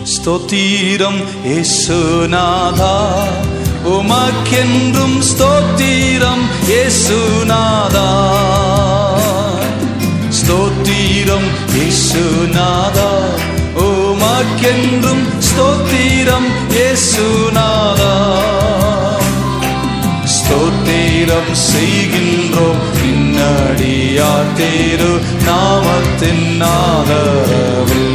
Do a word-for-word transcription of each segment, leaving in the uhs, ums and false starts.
ஸ்தோத்திரம் இயேசுநாதா, உமக்கென்றும் ஸ்தோத்திரம் இயேசுநாதா. ஸ்தோத்திரம் இயேசுநாதா, உமக்கென்றும் ஸ்தோத்திரம் இயேசுநாதா. ஸ்தோத்திரம் செய்கின்றோம் நின்னடியார் திரு நாமத்தின் ஆதரவில்.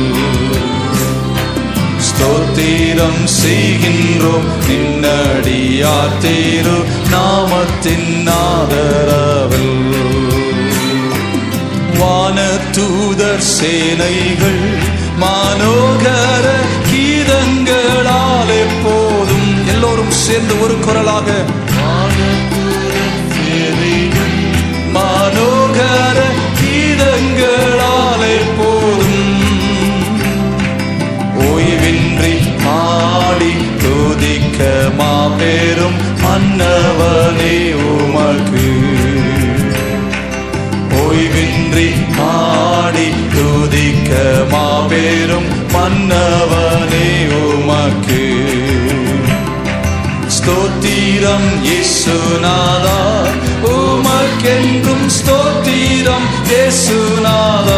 ஸ்தோத்திரம் செய்கின்றோம் நின்னடியார் திரு நாமத்தின் ஆதரவில். வானதூதர் சேனைகள் மனோகர கீதங்களால் எப்போதும் எல்லோரும் சேர்ந்து ஒரு குரலாக மனோகர கீதங்களால் எப்போதும் ஓய்வின்றி பாடி துதிக்க மாபெரும் மன்னவனே உமக்கு. ஓய்வின்றி பாடி துதிக்க மாபெரும் மன்னவனே உமக்கு. ஸ்தோத்திரம் இயேசுநாதா, உமக்கென்றும் ஸ்தோத்திரம் இயேசுநாதா.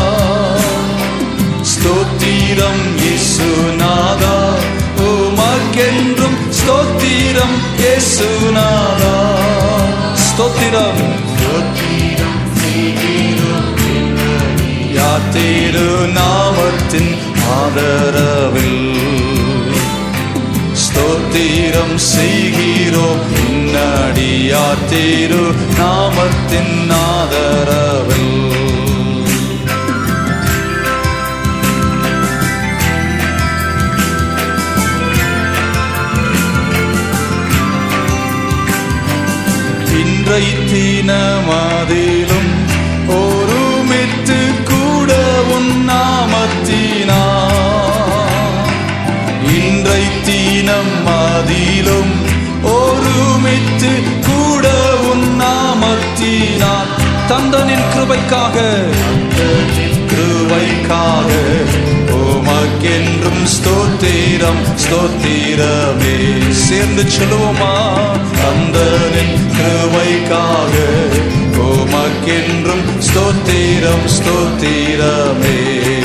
ஸ்தோத்திரம் இயேசுநாதா, உமக்கென்றும் ஸ்தோத்திரம் இயேசுநாதா. ஸ்தோத்திரம் யார் திரு நாமத்தின் ஆதரவில். ஸ்தோத்திரம் செய்கிறோம் நின்னடியார் திரு நாமத்தின் ஆதரவில். இன்றை தினமதிலும் ஒருமித்து கூட உன் நாமத்தினா. இன்றை தினம் மதிலும் ஒருமித்து கூட உன் நாமத்தினார். தந்தனின் கிருபைக்காக கிருபைக்காக உமக்கென்றும் ஸ்தோத்திரம் ஸ்தோத்திரமே. சேர்ந்து சொல்லுவோமா? தந்தனின் கிருபைக்காக உமக்கென்றும் ஸ்தோத்திரம் ஸ்தோத்திரமே.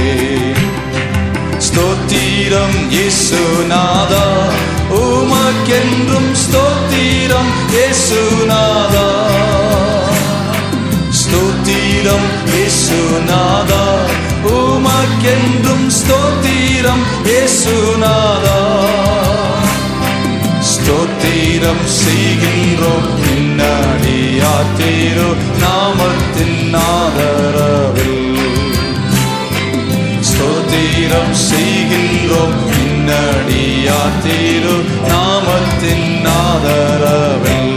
ஸ்தோத்திரம் இயேசுநாதா, உமக்கென்றும் ஸ்தோத்திரம் இயேசுநாதா. ஸ்தோத்திரம் இயேசுநாதா, உமக்கென்றும் ஸ்தோத்திரம் இயேசுநாதா. ஸ்தோத்திரம் செய்கின்றோம் நின்னடியார் திரு நாமத்தின் ஆதரவில். ஸ்தோத்திரம் செய்கின்றோம் நின்னடியார் திரு நாமத்தின் ஆதரவில்.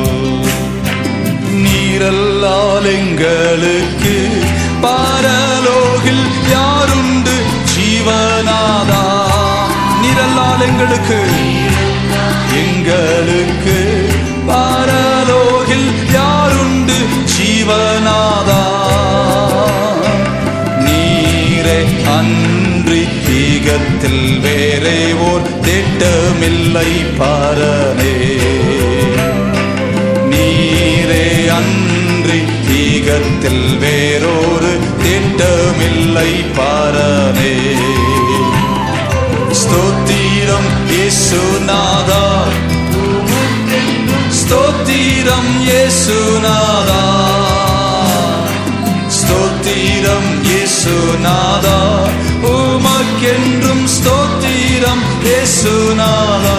நீரல்லால் எங்களுக்கு பரலோகில் யாருண்டு ஜீவநாதா. நீரல்லால் எங்களுக்கு எங்களுக்கு பரலோகில் யாருண்டு ஜீவநாதா. நீரே அன்றி ஈகத்தில் வேறே ஓர் திட்டமில்லை பரனே. நீரே அன்றி ஈகத்தில் வேறொரு திட்டமில்லை பரனே. ஸ்தோத்திரம் இயேசுநாதா, ஸ்தோத்திரம் இயேசுநாதா. ஸ்தோத்திரம் இயேசுநாதா, உமக்கென்றும் ஸ்தோத்திரம் இயேசுநாதா.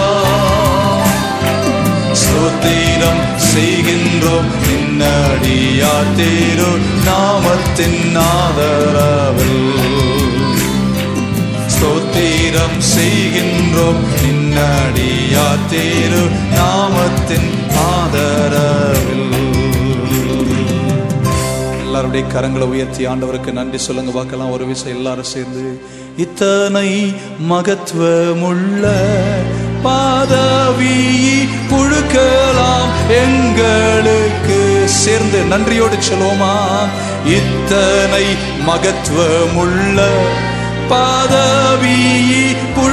ஸ்தோத்திரம் செய்கின்றோம் நின்னடியார் திரு நாமத்தின் ஆதரவில். ஸ்தோத்திரம் செய்கின்றோம் நின்னடியார் திரு நாமத்தின் ஆதரவில். எல்லாருடைய கரங்களை உயர்த்தி ஆண்டவருக்கு நன்றி சொல்லுங்க பார்க்கலாம். ஒரு விஷயம் எல்லாரும் சேர்ந்து. இத்தனை மகத்துவமுள்ள பதவி புழுக்கலாம் எங்களுக்கு. சேர்ந்து நன்றியோடு சொல்லுவோமா? இத்தனை மகத்துவமுள்ள பதவி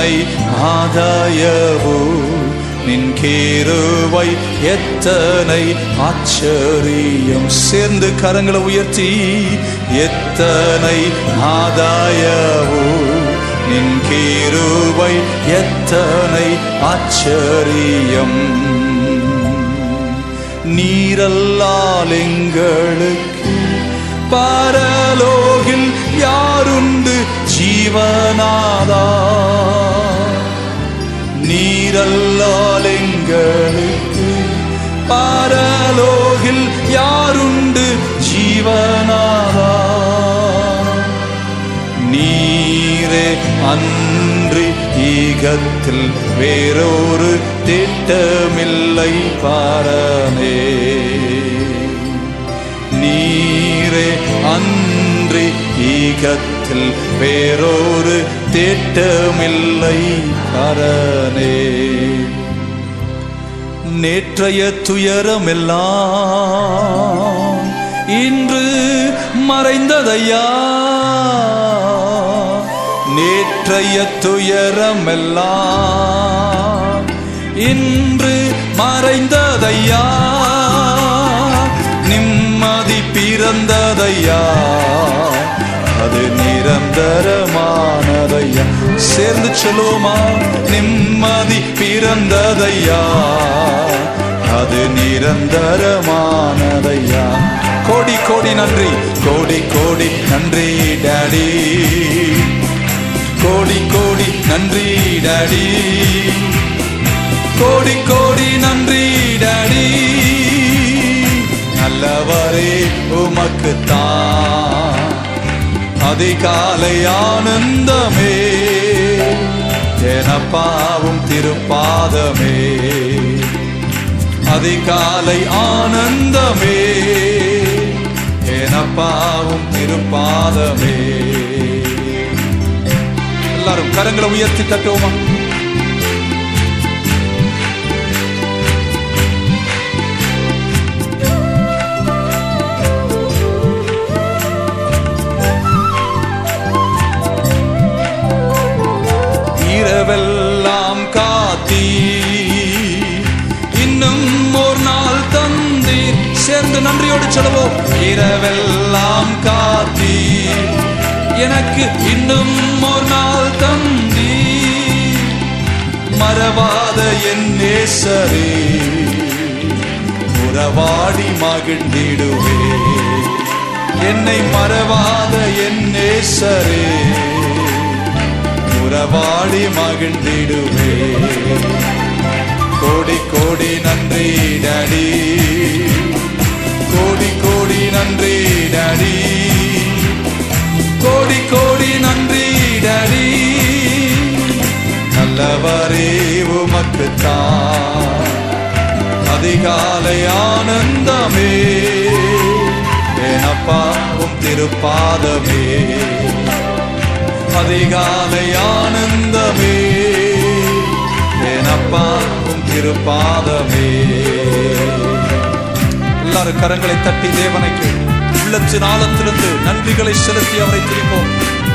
எத்தனை ஆதாயவோ நின் கிருபை எத்தனை ஆச்சரியம். சேர்ந்து கரங்களை உயர்த்தி எத்தனை ஆதாயவோ நின் கிருபை எத்தனை ஆச்சரியம். நீரல்லால் எங்களுக்கு பரலோகில் யாருண்டு ஜீவனாதா. நீரல்லால் எங்களுக்கு பரலோகில் யாருண்டு ஜீவனாதா. நீரே அன்றி ஈகத்தில் வேறொரு திட்டமில்லை பாரனே. நீரே அன்றி ஈகத்தில் வேறொரு திட்டமில்லை பாரனே. நேற்றைய துயரமெல்லாம் இன்று மறைந்ததையா. நேற்றைய துயரமெல்லாம் இன்று மறைந்ததையா. நிம்மதி பிறந்ததையா, அது நிரந்தரமானதையா. சேர்ந்து சொல்லுவோமா? நிம்மதி பிறந்ததையா, அது நிரந்தரமானதையா. கோடி கோடி நன்றி, கோடி கோடி நன்றி டாடி. கோடி கோடி நன்றி டாடி. கோடி கோடி நன்றி டாடி. நல்லவரே உமக்குத்தான் அதிகாலை ஆனந்தமே. எனப்பாவும் திருப்பாதமே அதிகாலை ஆனந்தமே. எனப்பாவும் திருப்பாதமே. எல்லாரும் கரங்களை உயர்த்தி தட்டுவோமா? இரவெல்லாம் காத்தி இன்னும் ஒரு நாள் தந்தீர். சேர்ந்து நன்றியோடு சொல்லுவோம். இரவெல்லாம் காத்தி எனக்கு இன்னும் ஒரு நாள் தந்தி. மறவாத என் நேசரே உறவாடி மகிழ்ந்திடுவே. என்னை மறவாத என் நேசரே உறவாடி மகிழ்ந்திடுவே. கோடி கோடி நன்றி டாடி. கோடி கோடி நன்றி டாடி. கோடி கோடி நன்றி டாடி. நல்லவரே உமக்குத்தான் அதிகாலை ஆனந்தமே. எனப்பாவும் திருப்பாதமே அதிகாலை ஆனந்தமே. எனப்பாவும் திருப்பாதமே. எல்லாரும் கரங்களை தட்டி தேவனைக்கு உள்ளத்தின் ஆழத்திலிருந்து நன்றிகளை செலுத்தி அவரை துதிப்போம்.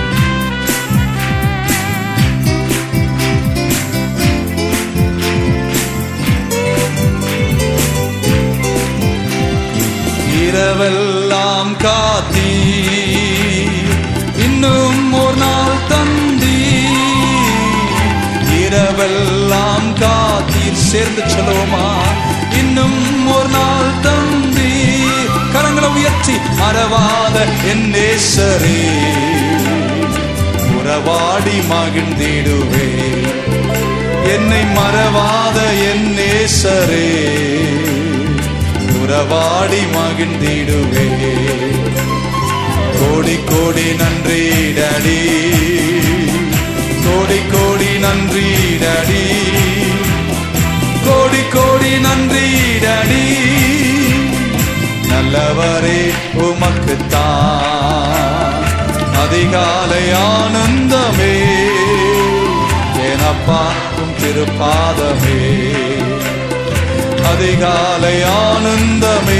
இரவெல்லாம் காத்தி இன்னும் ஒரு நாள் தந்தி. இரவெல்லாம் காத்தீர். சேர்ந்து சொல்லுவோமா? இன்னும் ஒரு நாள் தந்தி. கரங்களை உயர்த்தி மறவாத என் நேசரே உறவாடி மகிழ்ந்திடுவே. என்னை மறவாத என் நேசரே உறவாடி மகிழ்ந்திடுவே. கோடி கோடி நன்றி டாடி. கோடி கோடி நன்றி டாடி. கோடி கோடி நன்றி டாடி. நல்லவரே உமக்குத்தான் அதிகாலை ஆனந்தமே. எனப்பாவும் திருப்பாதமே அதிகாலை ஆனந்தமே.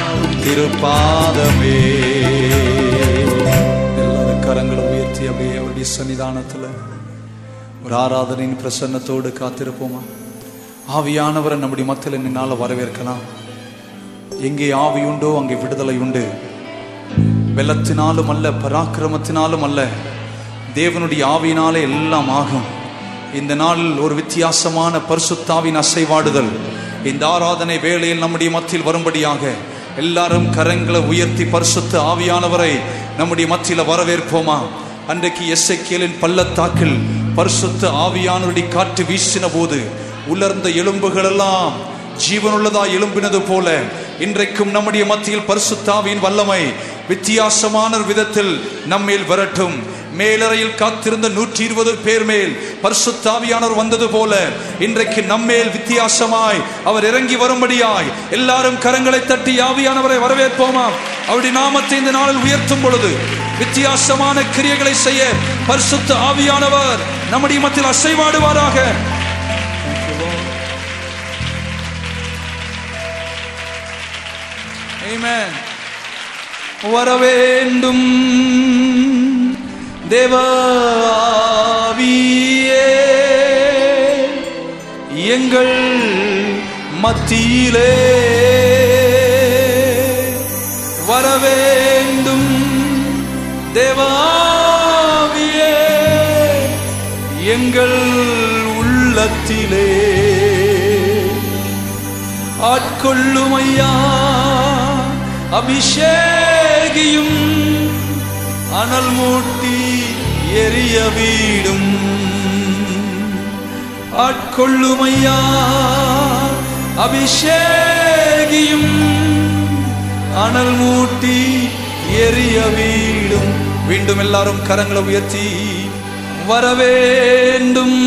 திருப்பாதமே. எல்லாரும் கரங்களை உயர்த்தி அப்படியே தேவனுடைய சன்னிதானத்துல ஒரு ஆராதனையின் பிரசன்னத்தோடு காத்திருப்போமா? ஆவியானவரை நம்முடைய மத்தியில் நின்னால வரவேற்கலாம். எங்கே ஆவி உண்டோ அங்கே விடுதலை உண்டு. வெள்ளத்தினாலும் அல்ல, பராக்கிரமத்தினாலும் அல்ல, தேவனுடைய ஆவியினாலே எல்லாம் ஆகும். இந்த நாளில் ஒரு வித்தியாசமான பரிசுத்தாவின் அசைவாடுதல் இந்த ஆராதனை வேளையில் நம்முடைய மத்தியில் வரும்படியாக எல்லாரும் கரங்களை உயர்த்தி பரிசுத்த ஆவியானவரை நம்முடைய மத்தியில் வரவேற்போமா? அன்றைக்கு எசேக்கியேலின் பள்ளத்தாக்கில் பரிசுத்த ஆவியானவருடைய காற்று வீசின போது உலர்ந்த எலும்புகள் எல்லாம் ஜீவனுள்ளதா எழும்பினது போல இன்றைக்கும் நம்முடைய மத்தியில் பரிசுத்த ஆவியின் வல்லமை வித்தியாசமான விதத்தில் நம்மேல் வரட்டும். மேலறையில் காத்திருந்த நூற்றி இருபது பேர் மேல் பரிசுத்த ஆவியானவர் வந்தது போல இன்றைக்கு நம்மேல் வித்தியாசமாய் அவர் இறங்கி வரும்படியாய் எல்லாரும் கரங்களை தட்டி ஆவியானவரை வரவேற்போமா? அவருடைய நாமத்தை இந்த நாளில் உயர்த்தும் பொழுது வித்தியாசமான கிரியைகளை செய்ய பரிசுத்த ஆவியானவர் நம்முடைய மத்தியில் அசைவாடுவாராக. ஆமென். வரவேண்டும் தேவாவியே எங்கள் மத்தியிலே வரவேண்டும். தேவாவியே எங்கள் உள்ளத்திலே ஆட்கொள்ளும் ஐயா, அபிஷேகியும் அனல் மூட்டி எரிய வீடும். ஆட்கொள்ளும் ஐயா, அபிஷேகியும் அனல் மூட்டி எரிய வீடும். மீண்டும் எல்லாரும் கரங்களை உயர்த்தி வரவேண்டும்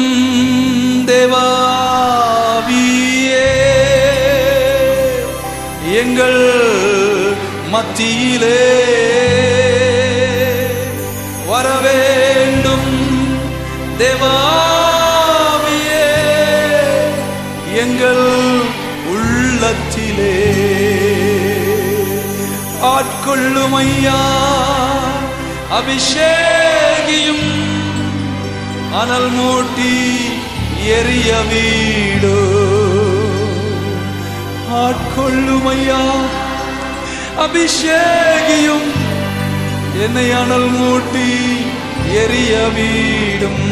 தேவாவியே எங்கள் மத்தியிலே வரவேண்டும். தேவாவியே எங்கள் உள்ளத்திலே ஆட்கொள்ளும் ஐயா, அபிஷேகியும் அனல் மூட்டி எரிய வீடு. ஆட்கொள்ளும் ஐயா, அபிஷேகியும் என்னை அனல் மூட்டி எரிய வீடும்.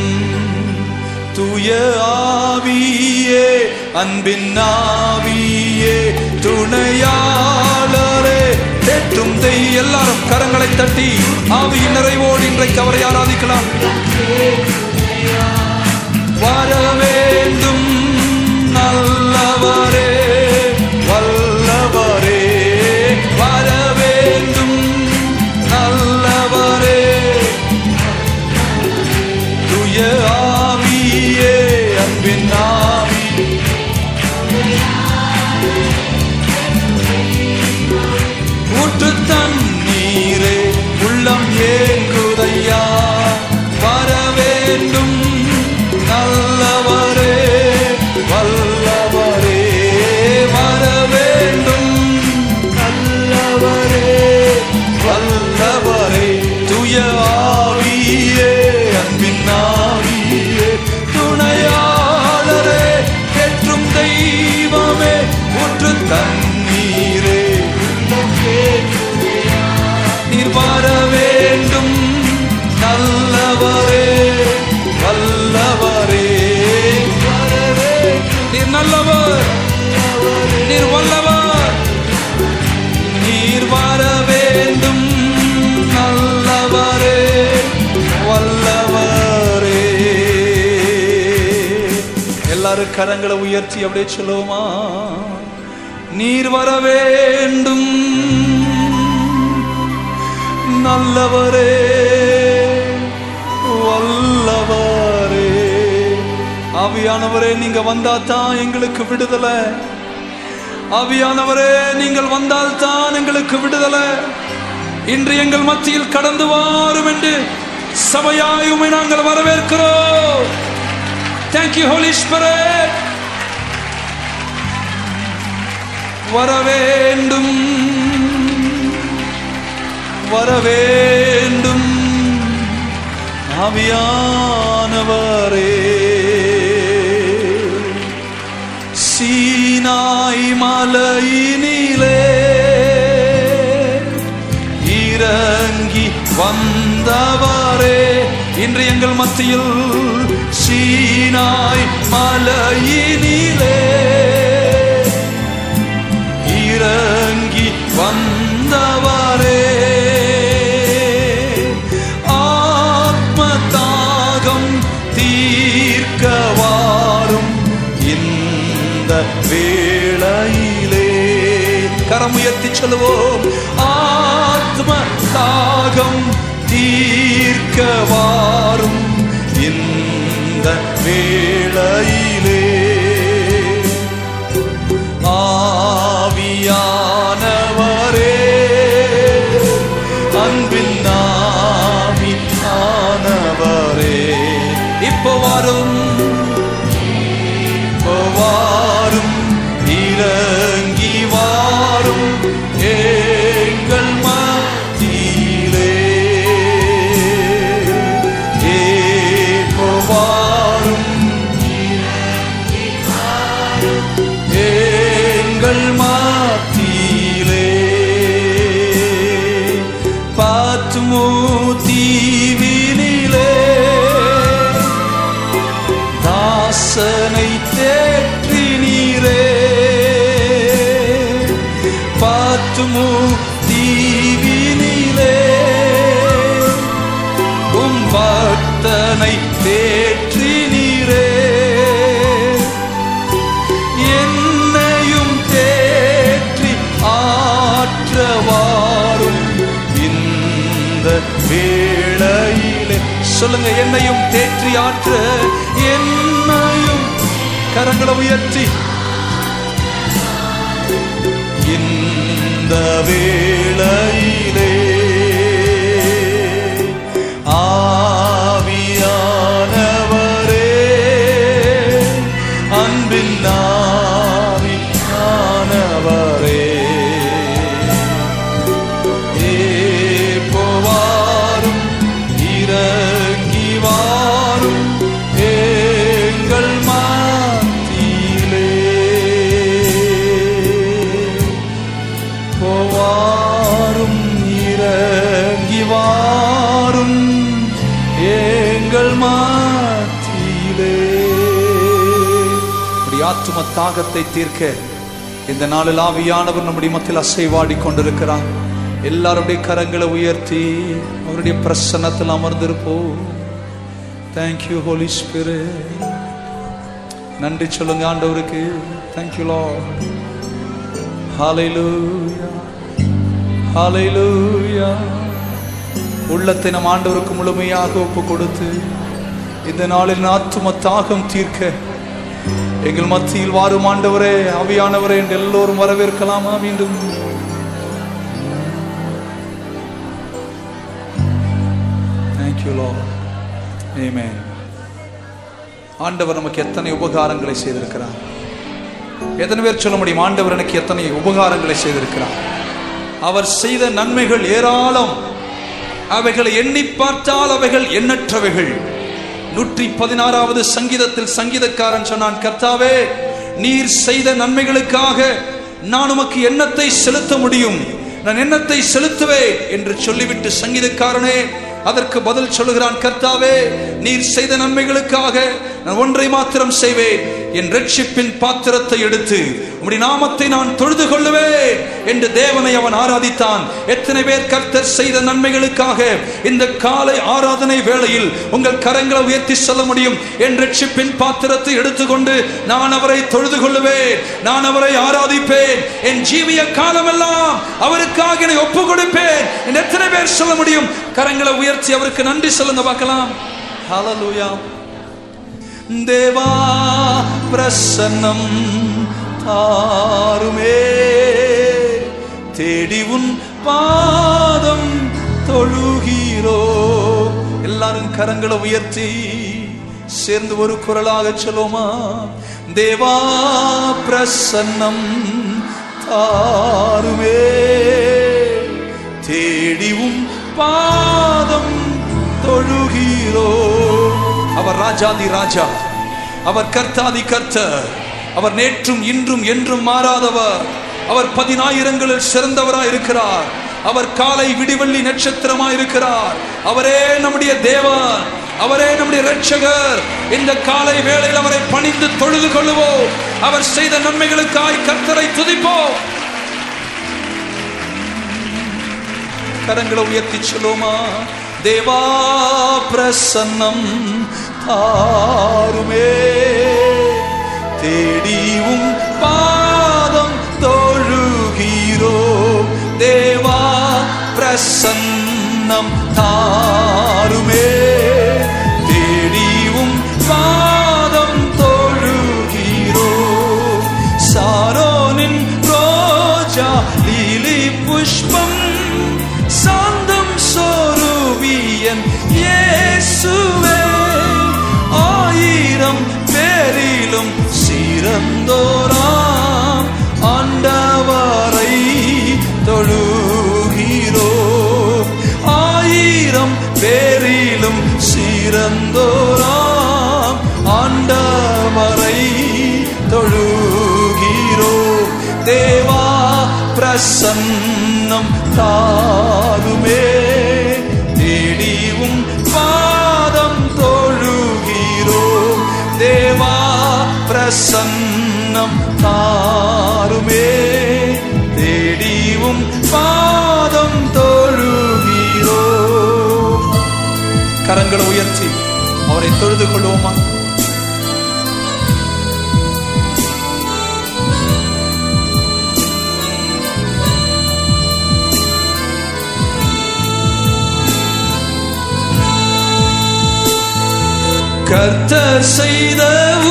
தூய ஆவியே, அன்பின் ஆவியே, துணையாளரே, தேற்றும் தெய். எல்லாரும் கரங்களை தட்டி ஆவியின் நிறைவோடு இன்றைக்கு அவரை ஆராதிக்கலாம். வரவேண்டும் நல்லவரே, வல்லவரே, வரவேண்டும் நல்லவரே. தூய ஆவியே, அன்பின் ஆவி, ஊற்று தண்ணீரே, உள்ளம் ஏங்குதையா. வரவேண்டும் நல்லவரே, வல்லவரே, வரவேண்டும் நல்லவரே, வல்லவரே. தூய ஆவியே, அன்பின் ஆவியே, துணையாளரே, தேற்றும் தெய்வமே, ஊற்று தண்ணீரே, நீர் வரவேண்டும் நல்லவரே, வல்லவரே. நீர் நல்லவர், நீர் வல்லவர், நீர் வரவேண்டும் நல்லவரே, வல்லவரே. எல்லாரும் கரங்களை உயர்த்தி அப்படியே சொல்லுவோமா? நீர் வரவேண்டும் நல்லவரே, வல்லவரே. ஆவியானவரே, நீங்க வந்தால்தான் எங்களுக்கு விடுதலை. ஆவியானவரே, நீங்கள் வந்தால்தான் எங்களுக்கு விடுதலை. இன்று எங்கள் மத்தியில் கடந்து வாரும் என்று சபையாய் உம்மை நாங்கள் வரவேற்கிறோம். Thank you Holy Spirit. வரவேண்டும் வரவேண்டும் ஆவியானவரே சீனாய் மலையினிலே இறங்கி வந்தவரே இன்று எங்கள் மத்தியில் சீனாய் மலையினிலே இறங்கி வந்தவரே ஆத்ம தாகம் தீர்க்கவாரும் இந்த வேளையிலே கரம் உயர்த்தி சொல்லுவோம். ஆத்ம தாகம் தீர்க்கவாரும் இந்த வேளையிலே ஆவியானவரே அன்பின் ஆவியானவரே இப்போ வரும் இப்போ வாரும் இறங்கி வாரும் எங்கள் மத்தியிலே இப்போ வாரும் எங்கள் மத்தியிலே பாத்மோ தீவினிலே தாசனை தேற்றினீரே பாத்மோ தீவினிலே உம் பக்தனை தேற்றினீரே என்னையும் தேற்றி ஆற்றவாரும் இந்த வேளையிலே சொல்லுங்க. என்னையும் தேற்றி ஆற்ற என்னையும் கரங்களை உயர்த்தி இந்த வேளையிலே ஆவியானவரே அன்பின் ஆவியானவரே ஏப்போவாரும் இறங்கி வாரும் எங்கள் மத்தியிலே போவாரும் இறங்கி வாரும் எங்கள் மத்தியிலே. ஆத்தும தாகத்தை தீர்க்க இந்த நாளில் ஆவியானவர் நம்முடைய மத்தியில் அசைவாடி கொண்டிருக்கிறார். எல்லாருடைய கரங்களை உயர்த்தி அவருடைய பிரசன்னத்தில் அமர்ந்திருப்போம். Thank you Holi spirit. நன்றி சொல்லுங்க ஆண்டவருக்கு. Thank you Lord. Hallelujah hallelujah. உள்ளத்தை நம் ஆண்டவருக்கு முழுமையாக ஒப்பு கொடுத்து இந்த நாளில் ஆத்தும தாகம் தீர்க்க எங்கள் மத்தியில் வாரும் ஆண்டவரே ஆவியானவரே என்று எல்லோரும் வரவேற்கலாமா? மீண்டும் Thank you Lord. Amen. ஆண்டவர் நமக்கு எத்தனை உபகாரங்களை செய்திருக்கிறார். எத்தனை பேர் சொல்ல முடியும் ஆண்டவர் எனக்கு எத்தனை உபகாரங்களை செய்திருக்கிறார்? அவர் செய்த நன்மைகள் ஏராளம். அவைகளை எண்ணி பார்த்தால் அவைகள் எண்ணற்றவைகள். நூற்றி பதினாறாவது சங்கீதத்தில் சங்கீதக்காரன் சொன்னான், கர்த்தாவே நீர் செய்த நன்மைகளுக்காக நான் உமக்கு எண்ணத்தை செலுத்த முடியும், நான் எண்ணத்தை செலுத்துவேன் என்று சொல்லிவிட்டு சங்கீதக்காரனே அதற்கு பதில் சொல்லுகிறான், கர்த்தாவே நீர் செய்த நன்மைகளுக்காக நான் ஒன்றை மாத்திரம் செய்வேன், என் ரட்சிப்பின் பாத்திரத்தை எடுத்து உம்முடைய நாமத்தை நான் தொழுது கொள்ளுவேன் என்று தேவனை அவன் ஆராதித்தான். எத்தனை பேர் கர்த்தர் செய்த நன்மைகளுக்காக இந்த காலை ஆராதனை வேளையில் உங்கள் கரங்களை உயர்த்தி சொல்ல முடியும்? என் ரட்சிப்பின் பாத்திரத்தை எடுத்துக்கொண்டு நான் அவரை தொழுது கொள்ளுவேன், நான் அவரை ஆராதிப்பேன், என் ஜீவிய காலமெல்லாம் அவருக்காக என்னை ஒப்பு கொடுப்பேன் என்று எத்தனை பேர் சொல்ல முடியும்? கரங்களை உயர்த்தி அவருக்கு நன்றி சொல்லுங்க பார்க்கலாம். ஹல்லேலூயா. தேவா பிரசன்னம் தாருமே, தேடி உன் பாதம் தொழுகிறோ. எல்லாரும் கரங்களை உயர்த்தி சேர்ந்து ஒரு குரலாக சொல்லுமா? தேவா பிரசன்னம் தாருமே, தேடி உன் பாதம் தொழுகிறோ. ராஜாதி ராஜா, அவர் கர்த்தாதி கர்த்தர், அவர் நேற்றும் இன்றும் என்றும் மாறாதவர். அவர் பதினாயிரங்களில் சிறந்தவராய் இருக்கிறார். அவர் காலை விடிவெள்ளி நட்சத்திரமாய் இருக்கிறார். அவரே நம்முடைய தேவன், அவரே நம்முடைய இரட்சகர். இந்த காலை வேளையில் அவரை பணிந்து தொழுது கொள்ளுவோம். அவர் செய்த நன்மைகளுக்காய் கர்த்தரை துதிப்போம். கரங்களை உயர்த்தி சொல்லுமா, தேவா பிரசன்னம் தாருமே, தேடியும் பாதம் தொழுகிறோ. தேவா பிரசன்னம் தாருமே, தேடியும் பாதம் தொழுகிறோ. சாரோனின் ரோஜா லீலி புஷ்பம் சாந்தம் சொருவியன் இயேசுவே, ஆயிரம் பேரிலும் சிறந்தோராம் ஆண்டவரை தொழுகிறோ. ஆயிரம் பேரிலும் சிறந்தோராம் ஆண்டவரை தொழுகிறோ. தேவா பிரசன்னம் தாருமே, தேடியும் பாதம் தொழுகிறோ. தேவா பிரசன்னம் தாருமே, தேடியும் பாதம் தொழுகிறோ. கரங்களை உயர்த்தி அவரை தொழுது கொள்வோமா? கர்த்தர் செய்த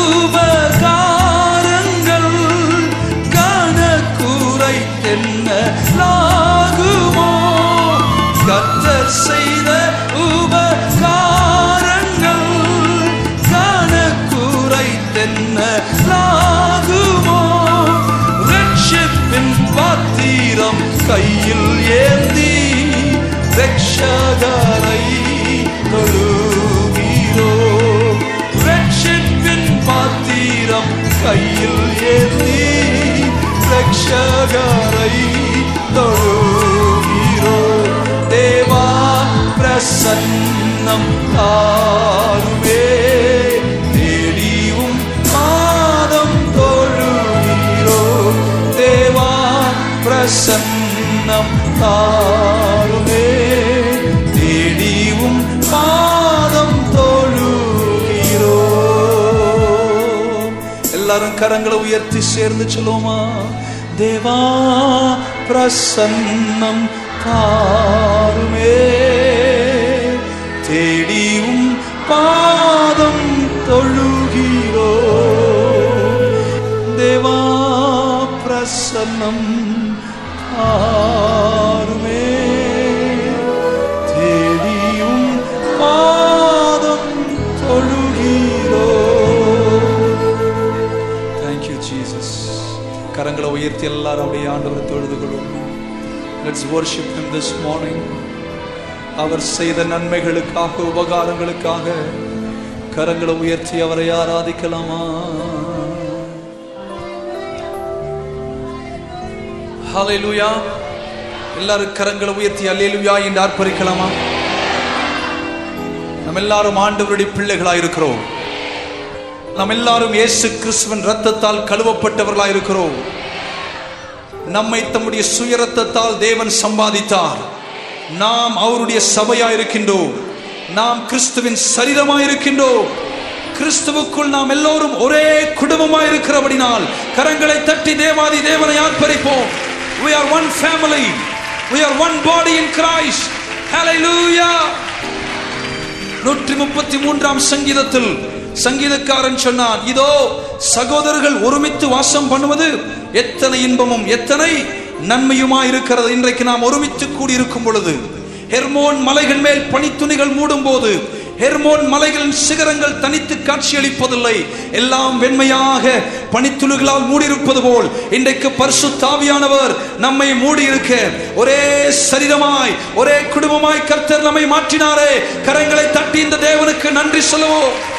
உபகாரங்கள் கணக்குரைத்தென்னலாகுமோ? கர்த்தர் செய்த உபகாரங்கள் கணக்குரைத்தென்னலாகுமோ? ரட்சிப்பின் பாத்திரம் கையில் ஏந்தி ரட்சகரை தொழுகிறோ. ரட்சிப்பின் பாத்திரம் கையில் ஏந்தி ரட்சகரை தொழுகிறோ. தேவா பிரசன்னம் தாருமே, தேடியும் பாதம் தொழுகிறோ. தேவா பிரசன்னம் தாருமே, தேடியும் பாதம் தொழுகிறோ. எல்லாரும் கரங்களை உயர்த்தி சேர்ந்து சொல்லுவோமா? தேவா பிரசன்னம் தாருமே, தேடியும் பாதம் தொழுகிறோ. தேவா பிரசன்னம் தாருமே, தேடியும் பாதம் தொழுகிறோ. Thank you Jesus. கரங்களை உயர்த்தி எல்லாரும் அப்படியே ஆண்டவரை தொழுது கொள்வோம். Let's worship him this morning. அவர் செய்த நன்மைகளுக்காக உபகாரங்களுக்காக கரங்களை உயர்த்தி அவரை ஆராதிக்கலாமா? ஹல்லேலூயா. எல்லாரும் கரங்களை உயர்த்தி அல்லேலூயா என்று ஆர்ப்பரிக்கலாமா? நம்ம எல்லாரும் ஆண்டவருடைய பிள்ளைகளாய் இருக்கிறோம். நாம் எல்லாரும் இயேசு கிறிஸ்துவின் இரத்தத்தால் கழுவப்பட்டவர்களாய் இருக்கிறோம். நம்மை தம்முடைய சுய இரத்தத்தால் தேவன் சம்பாதித்தார். நாம் அவருடைய சபையாய் இருக்கின்றோம். நாம் கிறிஸ்துவின் சரீரமாய் இருக்கின்றோம். கிறிஸ்துவுக்குள் நாம் எல்லோரும் ஒரே குடும்பமாய் இருக்கிறபடினால் கரங்களை தட்டி தேவாதி தேவனை ஆர்ப்பரிப்போம். We are one family. We are one body in Christ. Hallelujah. நூற்றி முப்பத்தி மூன்றாம் சங்கீதத்தில் சங்கீதக்காரன் சொன்னான், இதோ சகோதரர்கள் ஒருமித்து வாசம் பண்ணுவது எத்தனை இன்பமும் எத்தனை நன்மையுமா இருக்கிறது. இன்றைக்கு நாம் ஒருமித்து கூடியிருக்கும் பொழுது, ஹெர்மோன் மலைகள் மேல் பனித்துணிகள் மூடும் போது ஹெர்மோன் மலைகளின் சிகரங்கள் தனித்து காட்சியளிப்பதில்லை. எல்லாம் வெண்மையாக பனித்துளிகளால் மூடியிருப்பது போல் இன்றைக்கு பரிசுத்த ஆவியானவர் நம்மை மூடியிருக்க ஒரே சரீரமாய் ஒரே குடும்பமாய் கர்த்தர் நம்மை மாற்றினாரே. கரங்களை தட்டி இந்த தேவனுக்கு நன்றி சொல்லுவோம்.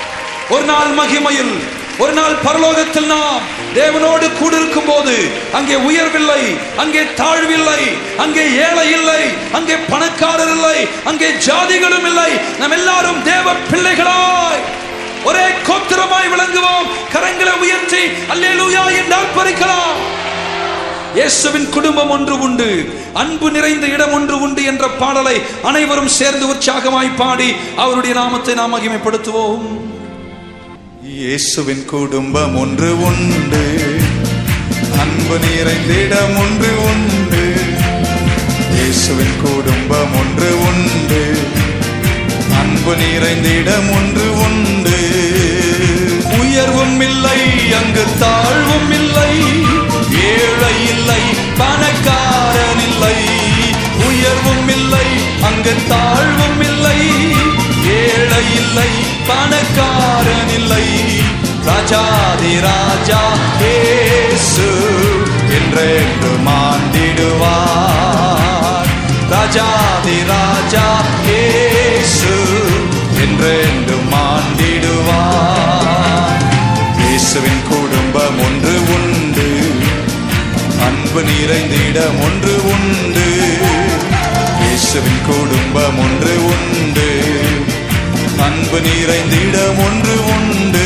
ஒரு நாள் மகிமையில், ஒரு நாள் பரலோகத்தில் நாம் தேவனோடு கூட இருக்கும் போது அங்கே உயர்வில்லை, அங்கே தாழ்வில்லை, அங்கே ஏழை இல்லை, அங்கே பணக்காரர் இல்லை, அங்கே ஜாதிகளும் இல்லை. நாம் எல்லாரும் தேவ பிள்ளைகளாய் ஒரே கோத்திரமாய் விளங்குவோம். கரங்களை உயர்த்தி அல்லேலூயா என்றால் பறிக்கலாம். இயேசுவின் குடும்பம் ஒன்று உண்டு, அன்பு நிறைந்த இடம் ஒன்று உண்டு என்ற பாடலை அனைவரும் சேர்ந்து உற்சாகமாய் பாடி அவருடைய நாமத்தை நாம் மகிமைப்படுத்துவோம். இயேசுவின் குடும்பம் ஒன்று உண்டு, அன்பு நிறைந்த இடம் ஒன்று உண்டு. இயேசுவின் குடும்பம் ஒன்று உண்டு, அன்பு நிறைந்த இடம் ஒன்று உண்டு. உயர்வும் இல்லை, அங்கு தாழ்வும் இல்லை, ஏழை இல்லை, பணக்காரன் இல்லை. உயர்வும் இல்லை, அங்கு தாழ்வும் இல்லை, ஏழை இல்லை, பணக்காரன் இல்லை. ராஜாதி ராஜா இயேசு என்றென்று மாண்டிடுவார். ராஜாதி ராஜா இயேசு என்றென்று மாண்டிடுவார். இயேசுவின் குடும்பம் ஒன்று உண்டு, அன்பு நிறைந்த இடம் ஒன்று உண்டு. இயேசுவின் குடும்பம் ஒன்று உண்டு, அன்பு நிறைந்த இடம் ஒன்று உண்டு.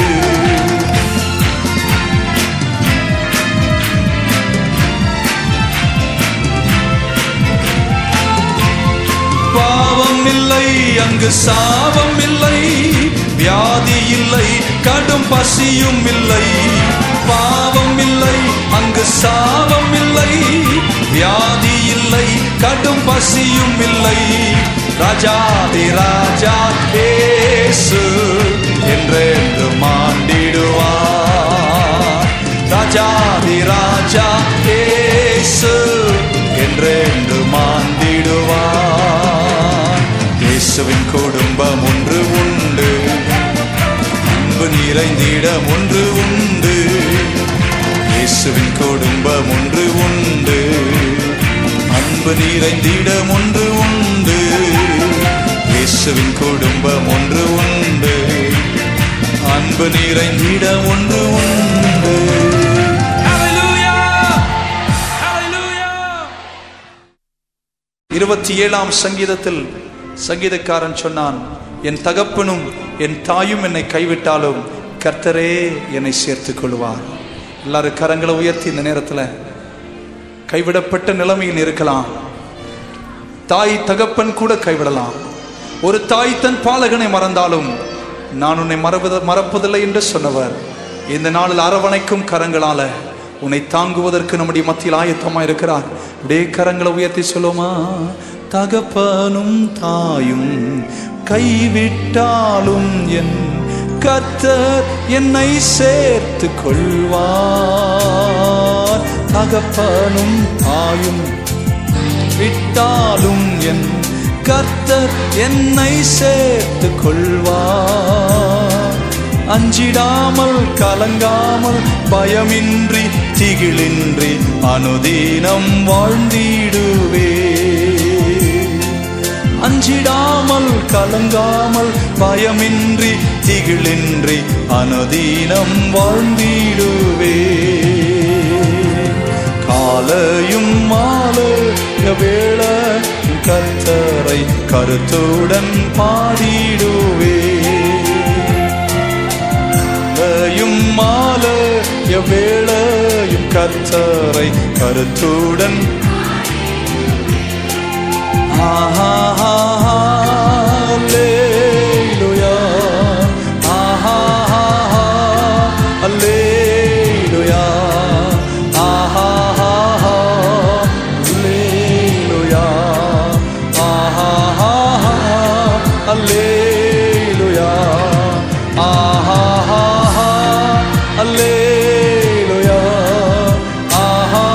பாவம் இல்லை, அங்கு சாபம் இல்லை, வியாதி இல்லை, கடும் பசியும் இல்லை. பாவம் இல்லை, அங்கு சாபம் இல்லை, வியாதி இல்லை, கடும் பசியும் இல்லை. ராஜாதி ராஜா இயேசு என்றென்று மாண்டிடுவார். ராஜாதி ராஜா இயேசு என்றென்று மாண்டிடுவார். இயேசுவின் குடும்பம் ஒன்று உண்டு, அன்பு நிறைந்த இடம் ஒன்று உண்டு. இயேசுவின் குடும்பம் ஒன்று உண்டு, அன்பு நிறைந்த இடம் ஒன்று உண்டு. இயேசுவின் குடும்பம் ஒன்று உண்டு, அன்பு நிறைந்த இடம் ஒன்று உண்டு. ஹல்லேலூயா, ஹல்லேலூயா. இருபத்தி ஏழாம் சங்கீதத்தில் சங்கீதக்காரன் சொன்னான், என் தகப்பனும் என் தாயும் என்னை கைவிட்டாலும் கர்த்தரே என்னை சேர்த்துக் கொள்வார். எல்லாரும் கரங்களை உயர்த்தி இந்த நேரத்தில் கைவிடப்பட்ட நிலைமையில் இருக்கலாம். தாய் தகப்பன் கூட கைவிடலாம். ஒரு தாய் தன் பாலகனை மறந்தாலும் நான் உன்னை மறப்பத மறப்பதில்லை என்று சொன்னவர் இந்த நாளில் அரவணைக்கும் கரங்களால உன்னை தாங்குவதற்கு நம்முடைய மத்தியில் ஆயத்தமாக இருக்கிறார். அப்படியே கரங்களை உயர்த்தி சொல்லுமா, தகப்பனும் தாயும் கைவிட்டாலும் என் கர்த்தர் என்னை சேர்த்து கொள்வார். தகப்பனும் தாயும் விட்டாலும் என் கர்த்தர் என்னை சேர்த்து கொள்வார். அஞ்சிடாமல் கலங்காமல் பயமின்றி திகிலின்றி அனுதினம் வாழ்ந்திடுவே. அஞ்சிடாமல் கலங்காமல் பயமின்றி திகிலின்றி அனுதினம் வாழ்ந்திடுவே. காலையும் மாலைய வேளை கர்த்தரை கருத்துடன் பாடிடுவே. காலையும் மாலைய வேளையும் கர்த்தரை கருத்துடன் ஆஹா அல்லேலூயா, ஆஹா அல்லேலூயா, ஆஹா அல்லேலூயா, ஆஹா அல்லேலூயா, ஆஹா அல்லேலூயா, ஆஹா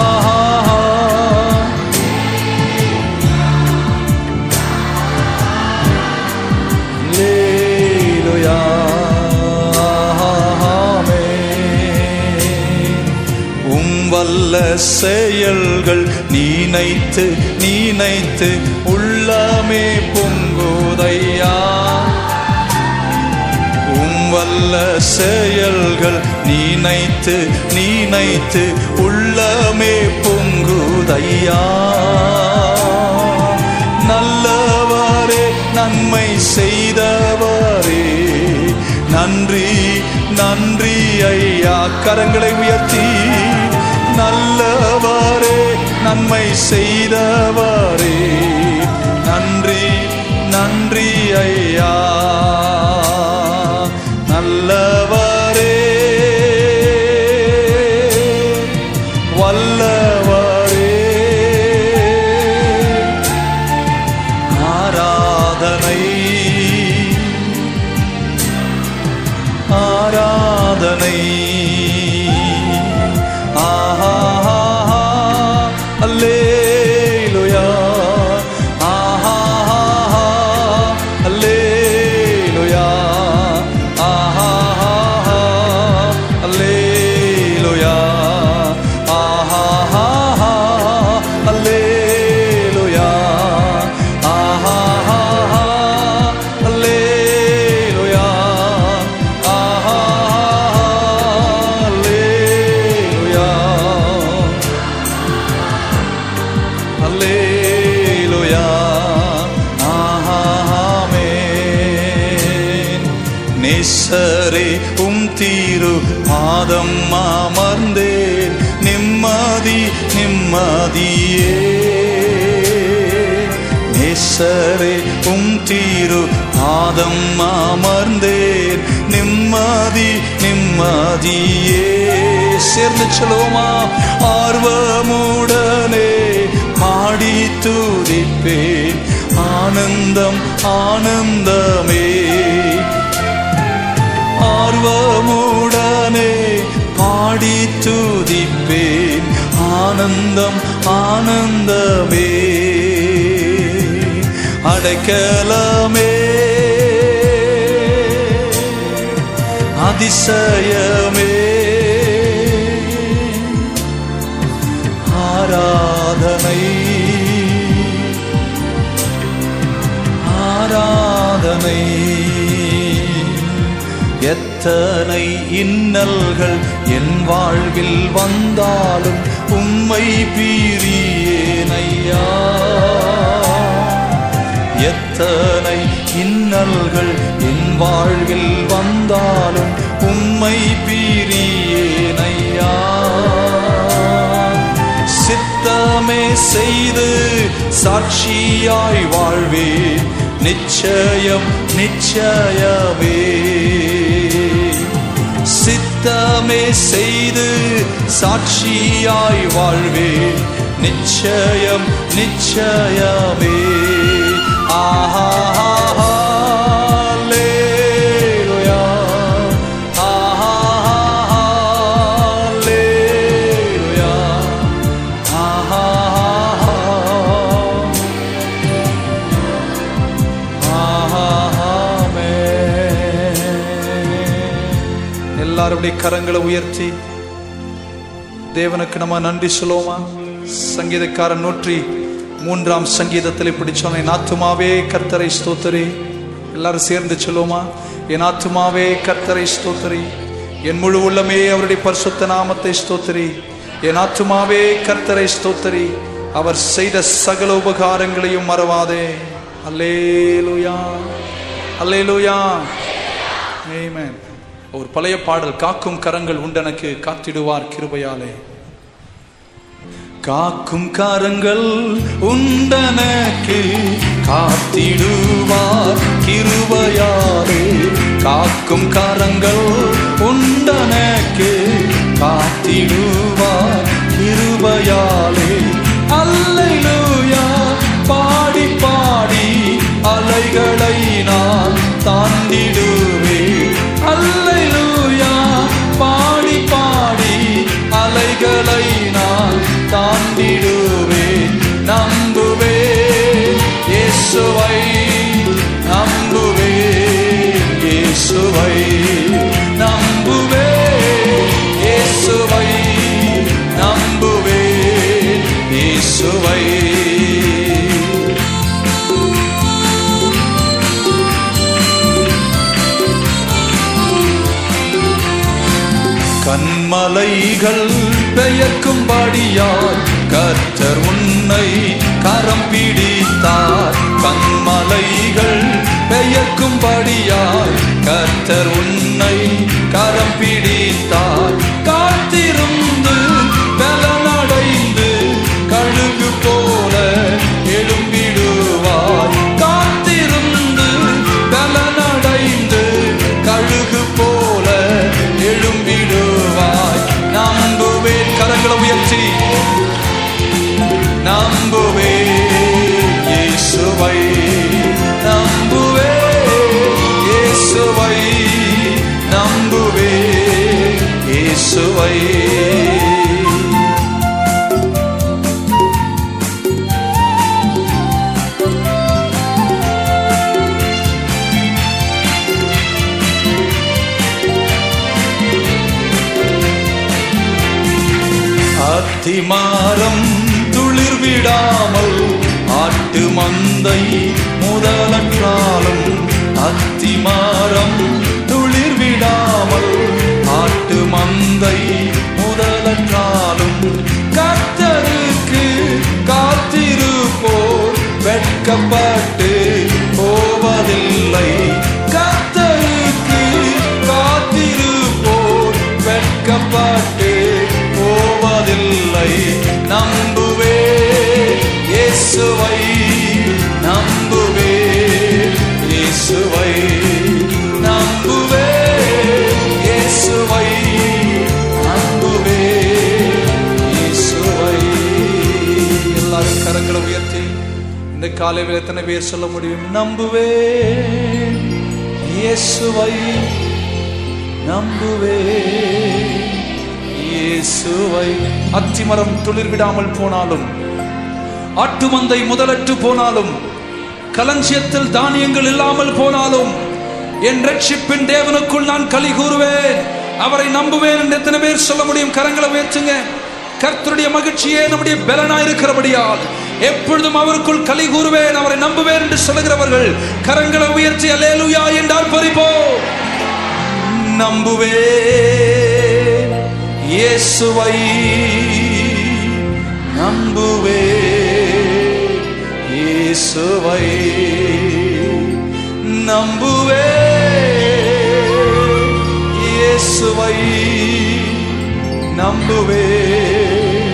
வல்ல செயல்கள் நீனைத்து நீனைத்து உள்ளமே பொங்குதையா. உம் வல்ல செயல்கள் நினைத்து நினைத்து உள்ளமே பொங்குதையா. நல்லவரே நன்மை செய்தவரே நன்றி நன்றி ஐயா. கரங்களை உயர்த்தி நல்லவரே நன்மை செய்தவரே நன்றி நன்றி ஐயா. நல்லவரே வல்லவரே ஆராதனை ஆராதனை. ஆஹா அல்லேலூயா ஆஹா அல்லேலூயா ஆஹா அல்லேலூயா ஆஹா அல்லேலூயா ஆஹா அல்லேலூயா ஆஹா அல்லேலூயா அல்லேலூயா ஆமென். நேசரே உம் தீரு பாதம் அமர்ந்தேன் நிம்மதி நிம்மதியே. நேசரே உம் தீரு பாதம் அமர்ந்தேன் நிம்மதி நிம்மதியே. சேர்ந்து சொல்லுவோமா? ஆர்வமுடனே பாடி துதிப்பேன் ஆனந்தம் ஆனந்தமே. ஆர்வமுடனே பாடி துதிப்பேன் ஆனந்தம் ஆனந்தமே. அடைக்கலமே அதிசயமே ஆராதனை ஆராதனை. எத்தனை இன்னல்கள் என் வாழ்வில் வந்தாலும் உம்மை பிரியேனையா. எத்தனை இன்னல்கள் என் வாழ்வில் வந்தாலும் உம்மை பிரியேனையா. சித்தமே செய்து சாட்சியாய் வாழ்வேன் நிச்சயம் நிச்சயமே. சித்தமே செய்து சாட்சியாய் வாழ்வேன் நிச்சயம் நிச்சயமே. ஆஹா அல்லேலூயா ஆஹா அல்லேலூயா ஆஹா ஆமென். எல்லாருடைய கரங்களை உயர்த்தி தேவனுக்கு நம்ம நன்றி சொல்லுவோமா? சங்கீதக்காரன் நூற்றி மூன்றாம் சங்கீதத்தில் இப்படி சொன்ன, என் ஆத்துமாவே கர்த்தரை ஸ்தோத்திரி. எல்லாரும் சேர்ந்து சொல்லுவோமா? என் ஆத்துமாவே கர்த்தரை ஸ்தோத்திரி, என் முழு உள்ளமே அவருடைய பரிசுத்த நாமத்தை ஸ்தோத்திரி. என் ஆத்துமாவே கர்த்தரை ஸ்தோத்திரி, அவர் செய்த சகல உபகாரங்களையும் மறவாதே. அல்லேலூயா அல்லேலூயா ஆமென். ஒரு பழைய பாடல், காக்கும் கரங்கள் உண்டெனக்கு காத்திடுவார் கிருபையாலே. காக்கும் கரங்கள் உண்டனக்கு காத்திடுவார் கிருபையாலே. காக்கும் கரங்கள் உண்டனக்கு காத்திடுவார் கிருபையாலே. அல்லேலூயா பாடி பாடி அலைகளை நான் தாண்டிடுவேன். அல்லேலூயா பாடி பாடி அலைகளை நான் தாண்டிடுவேன். நம்புவேன் இயேசுவை, நம்புவேன் இயேசுவை, நம்புவேன் இயேசுவை, நம்புவேன் வைக்கும்படியாய் கர்த்தர் உன்னை கரம் பிடித்தார். கண்மலைகள் பெயர்க்கும்படியாய் கர்த்தர் உன்னை கரம் பிடித்தார். காத்திருந்து பலனடைந்து கழுகு போல எழும்பிடுவார். காத்திருந்து பலனடைந்து கழுகு போல எழும்பிடுவாய். நம்புவேன், கரங்களை உயர்த்தி நம்புவேன் இயேசுவை, நம்புவேன் இயேசுவை, நம்புவேன் இயேசுவை. அத்திமரம் துளிர் விடாமல் ஆட்டு மந்தை முதலற்றாலும், அத்திமரம் துளிர் விடாமல் ஆட்டு மந்தை முதலற்றாலும், கர்த்தருக்கு காத்திருப்போர் வெட்கப்பட்டு போவதில்லை. கர்த்தருக்கு காத்திருப்போர் வெட்கப்பட்டு போவதில்லை. நம்புவேன் இயேசுவை, நம்புவேன் இயேசுவை, நம்புவேன் இயேசுவை, நம்புவேன் இயேசுவை. எல்லாரும் கரங்களை உயர்த்தி இந்த காலையில் எத்தனை பேர் சொல்ல முடியும்? நம்புவேன் இயேசுவை, நம்புவேன் இயேசுவை. அத்திமரம் துளிர் விடாமல் போனாலும், ஆட்டு மந்தை முதலற்று போனாலும், களஞ்சியத்தில் தானியங்கள் இல்லாமல் போனாலும், என் ரட்சிப்பின் தேவனுக்குள் நான் களி கூறுவேன், அவரை நம்புவேன் என்று எத்தனை பேர் சொல்ல முடியும்? கரங்களை உயர்த்துங்க. கர்த்தருடைய மகிழ்ச்சியே நம்முடைய பலனாய் இருக்கிறபடியால் எப்பொழுதும் அவருக்குள் களி கூறுவேன், அவரை நம்புவேன் என்று சொல்லுகிறவர்கள் கரங்களை உயர்த்தி அல்லேலூயா என்று ஆர்ப்பரிப்போம். நம்புவேன் இயேசுவை, நம்புவேன் இயேசுவை, நம்புவேன் இயேசுவை, நம்புவேன்.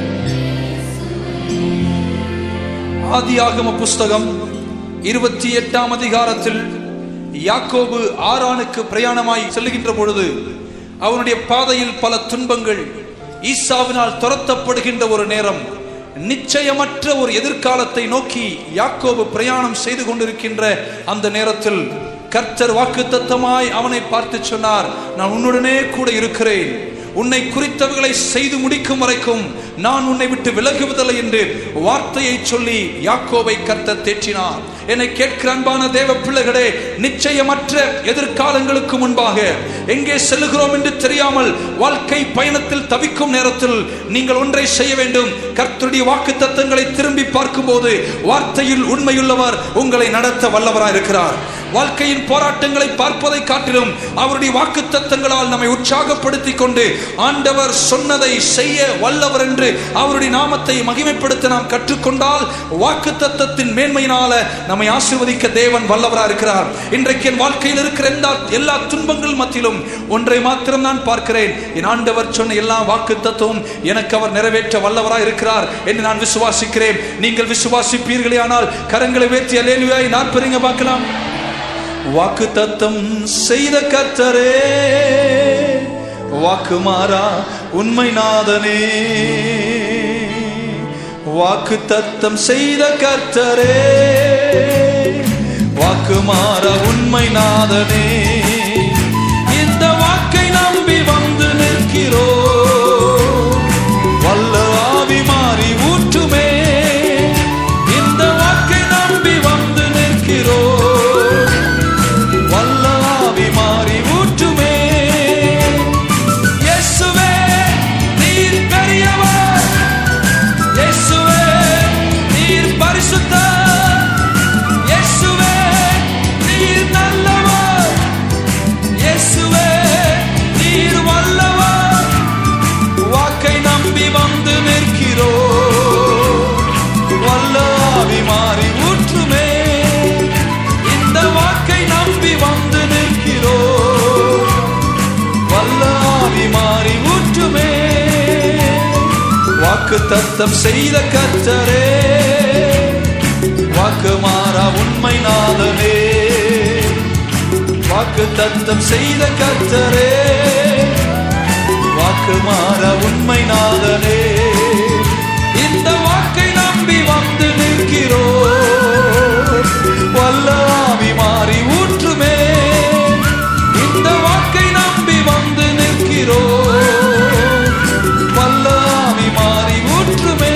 ஆதியாகம புஸ்தகம் இருபத்தி எட்டாம் அதிகாரத்தில் யாக்கோபு ஆரானுக்கு பிரயாணமாய் செல்லுகின்ற பொழுது அவனுடைய பாதையில் பல துன்பங்கள், ஈசாவினால் துரத்தப்படுகின்ற ஒரு நேரம், நிச்சயமற்ற ஒரு எதிர்காலத்தை நோக்கி யாக்கோபு பிரயாணம் செய்து கொண்டிருக்கின்ற அந்த நேரத்தில் கர்த்தர் வாக்குத்தத்தமாய் அவனை பார்த்து சொன்னார், நான் உன்னுடனே கூட இருக்கிறேன், உன்னை குறித்தவர்களை செய்து முடிக்கும் வரைக்கும் நான் உன்னை விட்டு விலகுவதில்லை என்று வார்த்தையை சொல்லி யாக்கோபை கர்த்தர் தேற்றினார். என்னை கேட்கிற அன்பான தேவ பிள்ளைகளே, நிச்சயமற்ற எதிர்காலங்களுக்கு முன்பாக எங்கே செல்லுகிறோம் என்று தெரியாமல் வாழ்க்கை பயணத்தில் தவிக்கும் நேரத்தில் நீங்கள் ஒன்றை செய்ய வேண்டும். கர்த்தருடைய வாக்குத்தத்தங்களை திரும்பி பார்க்கும் போது வார்த்தையில் உண்மையுள்ளவர் உங்களை நடத்த வல்லவராய் இருக்கிறார். வாழ்க்கையின் போராட்டங்களை பார்ப்பதை காட்டிலும் அவருடைய வாக்குத்தத்தங்களால் நம்மை உற்சாகப்படுத்திக் கொண்டு ஆண்டவர் சொன்னதை செய்ய வல்லவர் என்று அவருடைய நாமத்தை மகிமைப்படுத்த நாம் கற்றுக்கொண்டால் வாக்குத்தத்தத்தின் மேன்மையினால நம்மை ஆசீர்வதிக்க தேவன் வல்லவராக இருக்கிறார். இன்றைக்கு என் வாழ்க்கையில் இருக்கிற எல்லா துன்பங்கள் மத்தியிலும் ஒன்றை மாத்திரம் நான் பார்க்கிறேன், என் ஆண்டவர் சொன்ன எல்லா வாக்குத்தத்தமும் எனக்கு அவர் நிறைவேற்ற வல்லவராக இருக்கிறார் என்று நான் விசுவாசிக்கிறேன். நீங்கள் விசுவாசிப்பீர்களே ஆனால் கரங்களை உயர்த்தி அல்லேலூயா நாற்பதுங்க பார்க்கலாம். வாக்குத்தத்தம் செய்த கர்த்தரே, வாக்கு மாறா உண்மை நாதனே, வாக்குத்தத்தம் செய்த கர்த்தரே, வாக்கு மாறா உண்மை நாதனே, இந்த வாக்கை நம்பி வந்து நிற்கிறோம், வல்ல ஆவி மாறி ஊற்றுமே, இந்த வாக்கை நம்பி வந்து நிற்கிறோம், வல்ல ஆவி மாறி ஊற்றுமே. இயேசுவே நீர் பெரியவர், இயேசுவே நீர் பரிசுத்தர், இயேசுவே நீர் நல்லவர், தத்தம் செய்த கர்த்தரே, வாக்கு மாறா உண்மை நாதனே. வாக்கு தத்தம் செய்த கர்த்தரே, வாக்கு மாறா உண்மை நாதனே. இந்த வாக்கை நம்பி வந்து நிற்கிறோம், வல்ல ஆவி மாறி ஊற்றுமே. இந்த வாக்கை நம்பி வந்து நிற்கிறோம், வல்ல ஆவி மாறி ஊற்றுமே.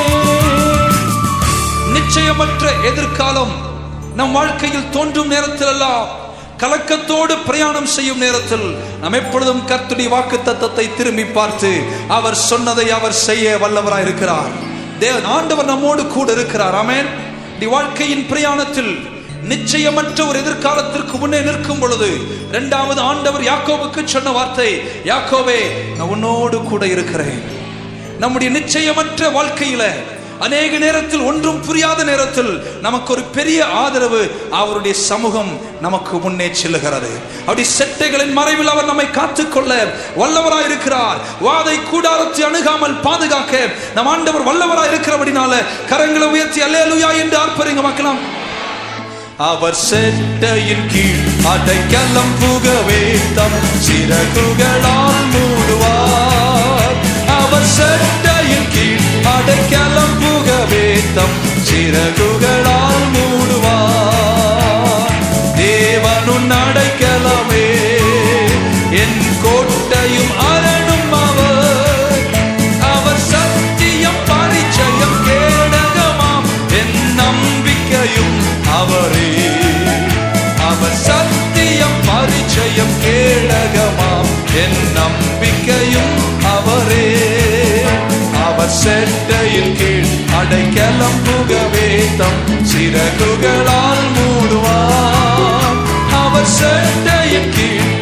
நிச்சயமற்ற எதிர்காலம் நம் வாழ்க்கையில் தோன்றும் நேரத்தில் எல்லாம், கலக்கத்தோடு பிரயாணம் செய்யும் நேரத்தில் நாம் எப்பொழுதும் கர்த்தருடைய வாக்கு தத்தத்தை திரும்பி பார்த்து அவர் சொன்னதை அவர் செய்ய வல்லவராய் இருக்கிறார். தேவன் ஆண்டவர் நம்மோடு கூட இருக்கிறார். ஆமென். வாழ்க்கையின் பிரயாணத்தில் நிச்சயமற்ற ஒரு எதிர்காலத்திற்கு முன்னே நிற்கும் பொழுது இரண்டாவது ஆண்டவர் யாக்கோபுக்கு சொன்ன வார்த்தை, யாக்கோபே நான் உன்னோடு கூட இருக்கிறேன். நம்முடைய நிச்சயமற்ற வாழ்க்கையில அநேக நேரத்தில் ஒன்றும் புரியாத நேரத்தில் நமக்கு ஒரு பெரிய ஆதரவு அவருடைய சமூகம் நமக்கு முன்னே செல்லுகிறது. அப்படி செட்டைகளின் மறைவில் அவர் நம்மை காத்துக்கொள்ள வல்லவராய் இருக்கிறார். வாதை கூடாரத்தை அணுகாமல் பாதுகாக்க நம் ஆண்டவர் வல்லவராய் இருக்கிறபடினால கரங்களை உயர்த்தி அல்லேலூயா என்று ஆர்ப்பரிங்க மக்களாம். அவர் செட்டையின் கீழ் அடைக்கலம் புகவே தம் சிறகுகளால் மூடுவார். அவர் செட்டையின் கீழ் அடைக்கலம் புகவே தம் சிறகுகளால் மூடுவார். தேவனுன் அடைக்கலமே என் கோட்டையும் அரணும் அவர். அவர் சத்தியம் பரிச்சயம் கேடகமாம் என் நம்பிக்கையும் அவரே. அவர் சத்தியம் பரிச்சயம் கேடகமாம் என் நம்பிக்கையும் அவரே. அவர் செட்டையின் கீழ் அடைக்கலம் புகவே தம் சிறகுகளால் மூடுவார். அவர் செட்டையின் கீழ்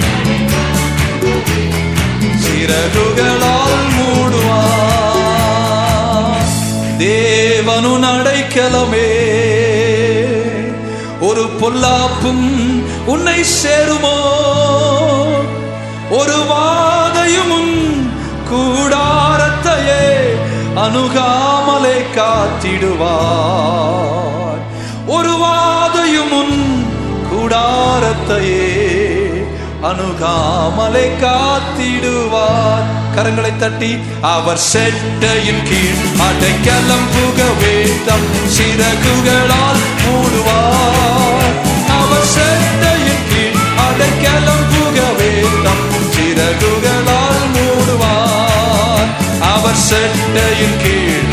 சிறகுகளால் மூடுவார். தேவனுன் அடைக்கலமே ஒரு பொல்லாப்பும் உன்னை சேருமோ, ஒரு வாதையும் உன் கூடாரத்தையே அணுகாமலே காத்திடுவார். ஒரு வாதையும் உன் கூடாரத்தையே அணுகாமலே காத்திடுவார். கரங்களை தட்டி அவர் செட்டையின் கீழ் அடைக்கலம் புகவே தம் சிறகுகளால் மூடுவார். அவர் செட்டையின் கீழ் அடைக்கலம் புகவே தம் சிறகுகளால் மூடுவார். அவர் செட்டையின் கீழ்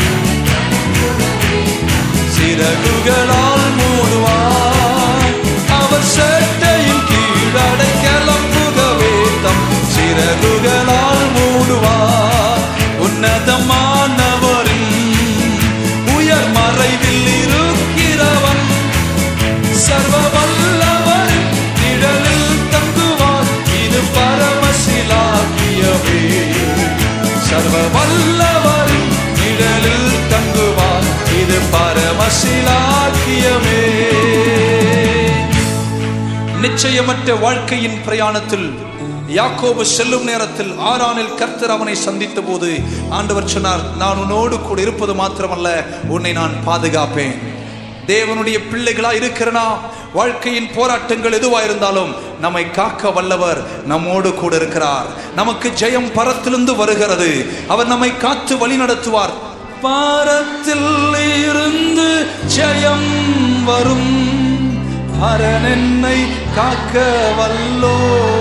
சிறகுகளால் மூடுவார். அவர் செட்டையின் கீழ் அடைக்கலம் புகவே தம் சிறகுகளால் மூடுவார். உன்னதமானவரின் உயர் மறைவில் இருக்கிறவன் சர்வ வல்லவரின் நிழலில் தங்குவார். இது பரமசிலாக்கியமே. சர்வ வல்லவரின் நிழலில் தங்குவார். இது பரமசிலாக்கியமே. நிச்சயமற்ற வாழ்க்கையின் பிரயாணத்தில் யாக்கோபு செல்லும் நேரத்தில் ஆரானில் கர்த்தர் அவனை சந்தித்த போது ஆண்டவர் சொன்னார், நான் உன்னோடு கூட இருப்பது மாத்திரமல்ல, உன்னை நான் பாதுகாப்பேன். தேவனுடைய பிள்ளைகளா இருக்கிறனா, வாழ்க்கையின் போராட்டங்கள் எதுவா இருந்தாலும் நம்மை காக்க வல்லவர் நம்மோடு கூட இருக்கிறார். நமக்கு ஜெயம் பரத்திலிருந்து வருகிறது. அவர் நம்மை காத்து வழி நடத்துவார். பரத்தில் இருந்து ஜெயம் வரும், பரன் என்னை காக்க வல்லோ.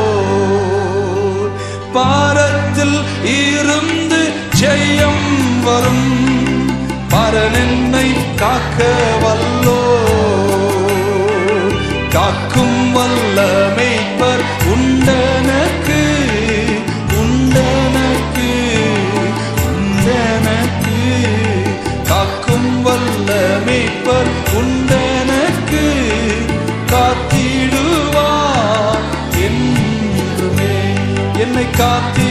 பரத்தில் இருந்து ஜெயம் வரும், பரன் என்னை காக்க வல்லோ. காக்கும் வல்ல மேய்ப்பர் உண்டனக்கு, உண்டனக்கு, உண்டனக்கு. காக்கும் வல்ல மேய்ப்பர் உண்டனக்கு, காத்திடுவார் என்றுமே. என்னை காத்தி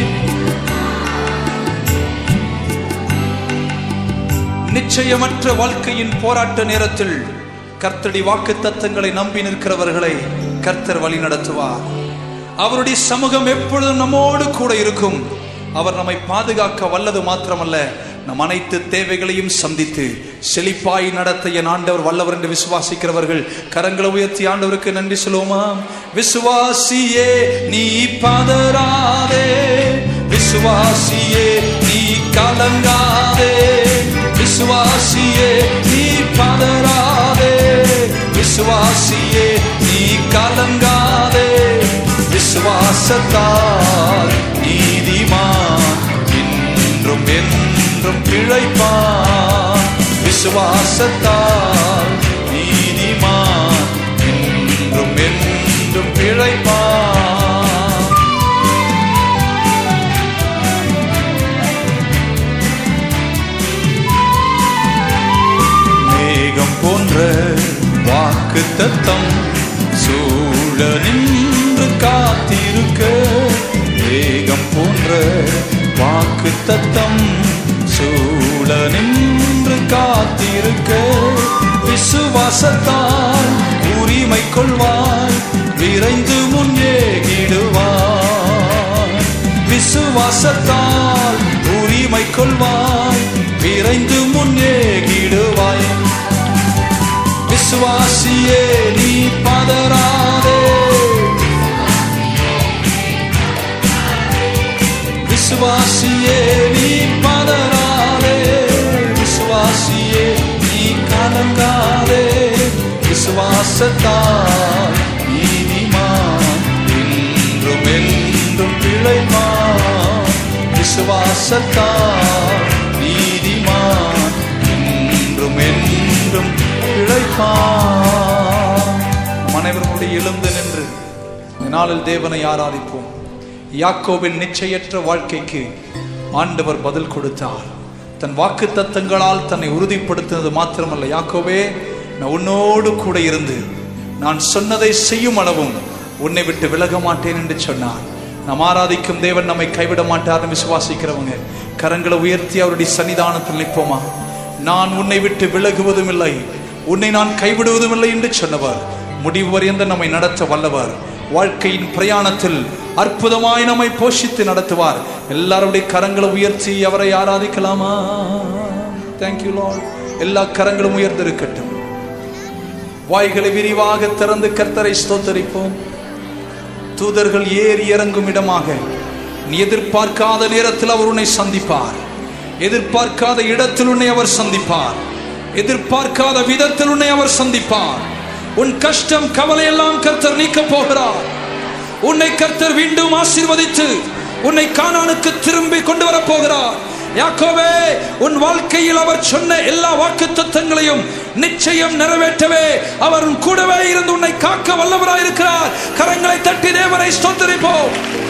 நிச்சயமற்ற வாழ்க்கையின் போராட்ட நேரத்தில் கர்த்தருடைய வாக்கு தத்தங்களை நம்பி நிற்கிறவர்களை கர்த்தர் வழி நடத்துவார். அவருடைய சமூகம் எப்பொழுதும் நம்மோடு கூட இருக்கும். அவர் நம்மை பாதுகாக்க வல்லது மாத்திரமல்ல, நம் அனைத்து தேவைகளையும் சந்தித்து செழிப்பாய் நடத்த என் ஆண்டவர் வல்லவர் என்று விசுவாசிக்கிறவர்கள் கரங்களை உயர்த்தி ஆண்டவருக்கு நன்றி சொல்லுவோமா? விசுவாசியே நீ பதறாதே, விசுவாசியே நீ கலங்காதே, விசுவாசியே நீ பதறாதே, விசுவாசியே நீ கலங்காதே. விசுவாசத்தால் நீதிமான் இன்றும் என்றும் பிழைப்பான், விசுவாசத்தால் நீதிமான் இன்றும் என்றும் பிழைப்பான். மேகம் போன்ற வாக்குத்தத்தம் சூழ நின்று காத்திருக்க, மேகம் போன்ற வாக்குத்தத்தம் சூழ நின்று காத்திருக்க, விசுவாசத்தால் உரிமை கொள்வாய், விரைந்து முன்னேகிடுவாய். விசுவாசத்தால் உரிமை கொள்வாய், விரைந்து முன்னேகிடுவாய். விசுவாசியே நீ பதறாதே, விசுவாசியே நீ பதறாதே, விசுவாசியே நீ கலங்காதே. விசுவாசத்தால் நீதிமான் இன்றும் என்றும் பிழைப்பான், விசுவாசத்தால் நீதிமான் இன்றும் என்றும் பிழைப்பான். அனைவருடைய எழுந்து நின்று இந்த நாளில் தேவனை ஆராதிப்போம். யாக்கோபின் நிச்சயற்ற வாழ்க்கைக்கு ஆண்டவர் பதில் கொடுத்தார். தன் வாக்கு தத்தங்களால் தன்னை உறுதிப்படுத்தினது மாத்திரமல்ல, யாக்கோபே நான் உன்னோடு கூட இருந்து நான் சொன்னதை செய்யும் அளவும் உன்னை விட்டு விலக மாட்டேன் என்று சொன்னார். நாம் ஆராதிக்கும் தேவன் நம்மை கைவிட மாட்டார்னு விசுவாசிக்கிறவங்க கரங்களை உயர்த்தி அவருடைய சன்னிதானத்தில் நிற்போமா? நான் உன்னை விட்டு விலகுவதும் இல்லை, உன்னை நான் கைவிடுவதும் இல்லை என்று சொன்னவர் முடிவு வரையந்த நம்மை நடத்த வல்லவர். வாழ்க்கையின் பிரயாணத்தில் அற்புதமாய் நம்மை போஷித்து நடத்துவார். எல்லாருடைய கரங்களை உயர்த்தி அவரை ஆராதிக்கலாமா? Thank you Lord. எல்லா கரங்களும் உயர்ந்திருக்கட்டும். வாய்களை விரிவாக திறந்து கர்த்தரை ஸ்தோத்தரிப்போம். தூதர்கள் ஏறி இறங்கும் இடமாக நீ எதிர்பார்க்காத நேரத்தில் அவர் உன்னை சந்திப்பார். எதிர்பார்க்காத இடத்தில் உன்னை அவர் சந்திப்பார். எதிர்பார்க்காத விதத்தில் உன்னை அவர் சந்திப்பார். உன் கஷ்டம் கவலை எல்லாம் கர்த்தர் நீக்க போகிறார். உன்னை கர்த்தர் மீண்டும் ஆசீர்வதித்து உன்னை கானானுக்கு திரும்பி கொண்டு வர போகிறார். யாக்கோபே, உன் வாழ்க்கையில் அவர் சொன்ன எல்லா வாக்குத்தத்தங்களையும் நிச்சயம் நிறைவேற்றவே அவர் கூடவே இருந்து உன்னை காக்க வல்லவராயிருக்கிறார். கரங்களை தட்டி தேவனை ஸ்தோத்திரிப்போம்.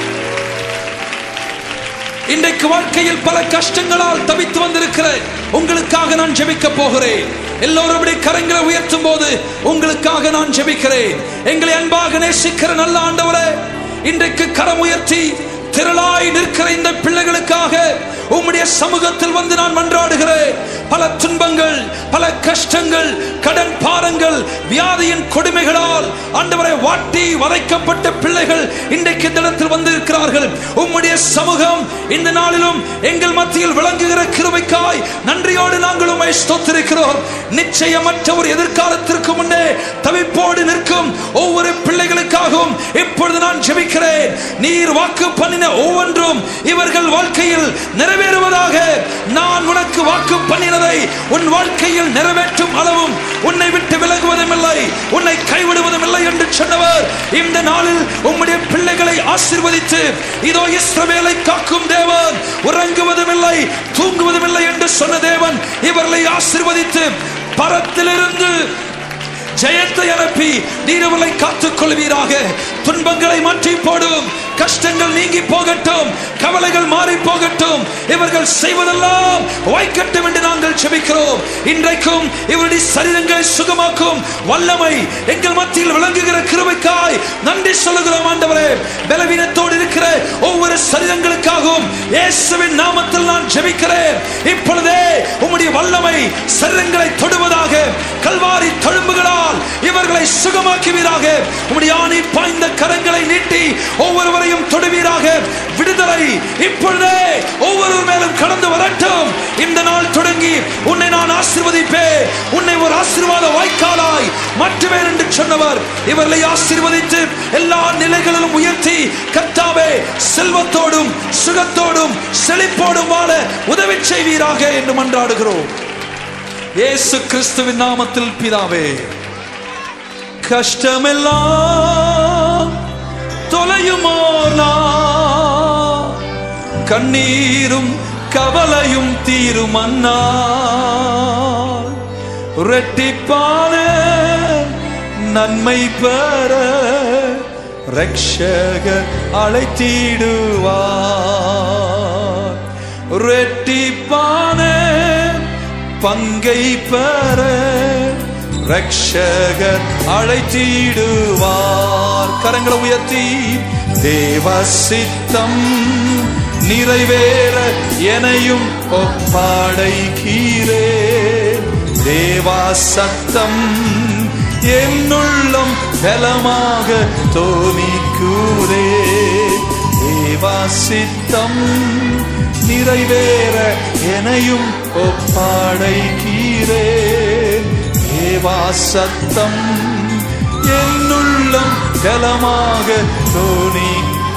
இன்றைக்கு வாழ்க்கையில் பல கஷ்டங்களால் தவித்து வந்திருக்கிற உங்களுக்காக நான் ஜெபிக்க போகிறேன். எல்லோரும் கரங்களை உயர்த்தும் போது உங்களுக்காக நான் ஜெபிக்கிறேன். எங்களை அன்பாக நேசிக்கிற நல்ல ஆண்டவரே, இன்றைக்கு கரம் உயர்த்தி திரளாய் நிற்கிற இந்த பிள்ளைகளுக்காக உம்முடைய சமூகத்தில் வந்து நான் மன்றாடுகிறேன். பல துன்பங்கள், பல கஷ்டங்கள், கடன் பாரங்கள், வியாதியின் கொடுமைகளால் ஆண்டவரை வாட்டி வதைக்கப்பட்ட பிள்ளைகள் இன்றைக்கு தினத்தில் வந்திருக்கிறார்கள். உம்முடைய சமூகம் இந்த நாளிலும் எங்கள் மத்தியில் விளங்குகிற கிருபைக்காய் நன்றியோடு நாங்கள் உம்மை ஸ்தோத்திரிக்கிறோம். நிச்சயமற்ற ஒரு எதிர்காலத்திற்கு முன்னே தவிப்போடு நிற்கும் ஒவ்வொரு பிள்ளைகளுக்காகவும் இப்பொழுது நான் ஜெபிக்கிறேன். நீர் வாக்கு பண்ணின ஒவ்வொன்றும் இவர்கள் வாழ்க்கையில் நிறைவேறுவதாக. நான் உனக்கு வாக்கு பண்ணினதை உன் வாழ்க்கையில் நிறைவேற்றும் அளவும் உன்னை விட்டு விலகுவதும் இல்லை, உன்னை கைவிடுவதும் இல்லை என்று சொன்னவர் இந்த நாளில் உம்முடைய பிள்ளைகளை ஆசீர்வதித்து இதோ இஸ்ரவேலை காக்கும் தேவன், உறங்குவதும் இல்லை தூங்குவதும் இல்லை என்று சொன்ன தேவன் இவர்களை ஆசீர்வதித்து பரத்திலிருந்து ஜெயத்தை அனுப்பி நீரவர்களை காத்துக் கொள்வீராக. துன்பங்களை மாற்றி போடும், கஷ்டங்கள் நீங்கி போகட்டும், கவலைகள் மாறி போகட்டும், இவர்கள் செய்வதெல்லாம் வாய்க்கட்டும் என்று நாங்கள் ஜெபிக்கிறோம். இன்றைக்கும் இவருடைய சரீரங்களை சுகமாக்கும் வல்லமை எங்கள் மத்தியில் விளங்குகிற கிருபைக்காய் நன்றி சொல்லுகிறோம். ஆண்டவரே, பலவீனத்தோடு இருக்கிற ஒவ்வொரு சரீரங்களுக்காகவும் இயேசுவின் நாமத்தில் நான் ஜெபிக்கிறேன். இப்பொழுதே உம்முடைய வல்லமை சரீரங்களை தொடுவதாக. கல்வாரி தழும்புகளால் இவர்கள் அவர்களை சுகமாக்குவீராக. உம்முடைய ஆணி பாய்ந்த கரங்களை நீட்டி ஒவ்வொருவரையும் தொடுவீராக. விடுதலை இப்பொழுதே ஒவ்வொரு மேலும் கடந்து வரட்டும். இந்த நாள் தொடங்கி உன்னை நான் ஆசீர்வதிப்பேன், உன்னை ஒரு ஆசீர்வாத வாய்க்காலாய் மாற்றுவேன் என்று சொன்னவர் இவர்களை ஆசீர்வதித்து எல்லா நிலைகளிலும் உயர்த்தி கர்த்தாவே செல்வத்தோடும் சுகத்தோடும் செழிப்போடும் வாழ உதவி செய்வீராக என்று மன்றாடுகிறோம் இயேசு கிறிஸ்துவின் நாமத்தில் பிதாவே. கஷ்டமெல்லாம் தொலையுமோ நான், கண்ணீரும் கவலையும் தீரும் அண்ணா, இரட்டிப்பான நன்மை பெற ரட்சகர் அழைத்திடுவார். இரட்டிப்பான பங்கை பெற ரட்சகர் அழைத்திடுவார். கரங்களை உயர்த்தி தேவ சித்தம் நிறைவேற எனையும் ஒப்படைக்கிறேன். தேவா சத்தம் என்னுள்ளம் பலமாக தோணிக்குதே. தேவா சித்தம் நிறைவேற எனையும் ஒப்படைக்கிறேன். தேவா சத்தம் என்னுள்ளம் பலமாக தோணி.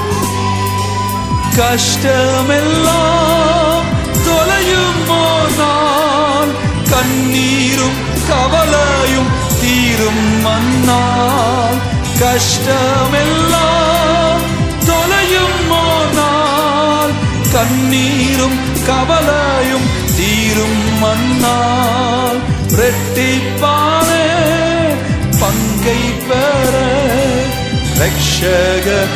கஷ்டமெல்லாம் தொலையுமோ நான், கண்ணீரும் கவலையும் தீரும் மன்னால். கஷ்டமெல்லாம் தொலையுமோ நான், கண்ணீரும் கவலையும் தீரும் மன்னால். இரட்டிப்பான பங்கை பெற ரட்சகர்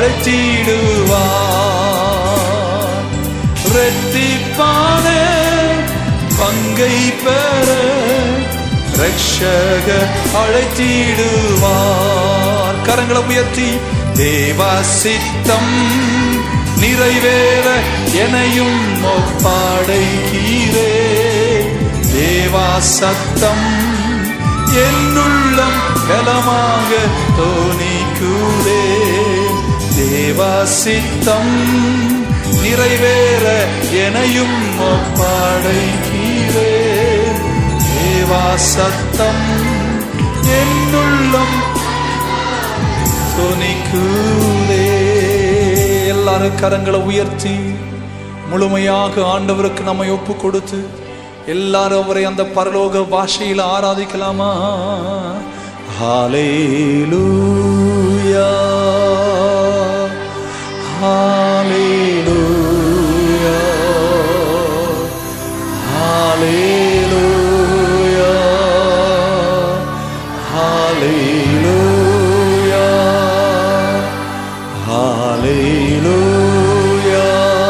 அழைத்திடுவார். இரட்டிப்பான பங்கை பெற ரட்சகர் அழைத்திடுவார். கரங்களை உயர்த்தி தேவா சித்தம் நிறைவேற எனையும் ஒப்படைக்கிறேன். தேவா சத்தம் என்னுள்ளம் பலமாக தோணிக்குதே. தேவா சித்தம் நிறைவேற எனையும் ஒப்படைக்கிறேன். தேவா சத்தம் என்னுள்ளம் தோணிக்குதே. எல்லாரும் கரங்களை உயர்த்தி முழுமையாக ஆண்டவருக்கு நம்மை ஒப்பு கொடுத்து எல்லாரும் அவரை அந்த பரலோக பாஷையில் ஆராதிக்கலாமா? ஹல்லேலூயா, ஹல்லேலூயா, ஹல்லேலூயா, ஹல்லேலூயா, ஹல்லேலூயா,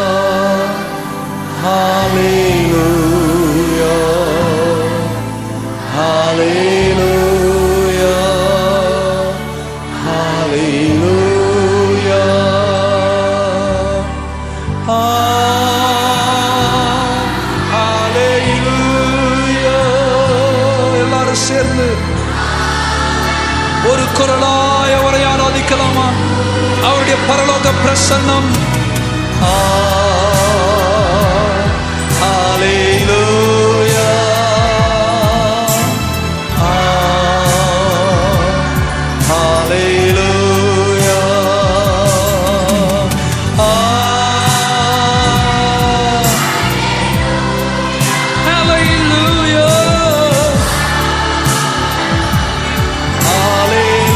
ஹல்லேலூயா, ஹல்லேலூயா, ஹல்லேலூயா. ஹல்லேலூயா. எல்லாரும் சேர்ந்து ஒரு குரலாய் அவரை ஆராதிக்கலாமா? அவருடைய பரலோக பிரசன்னம். ஹல்லேலூயா, ஹல்லேலூயா, ஹல்லேலூயா,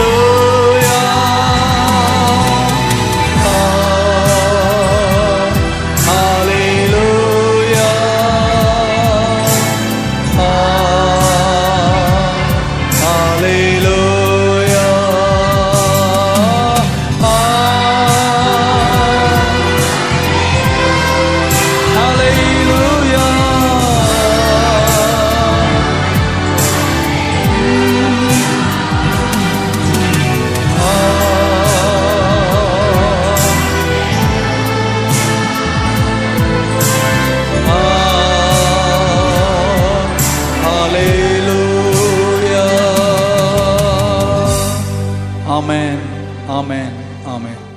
ஹல்லேலூயா, ஆமென், ஆமென், ஆமென்.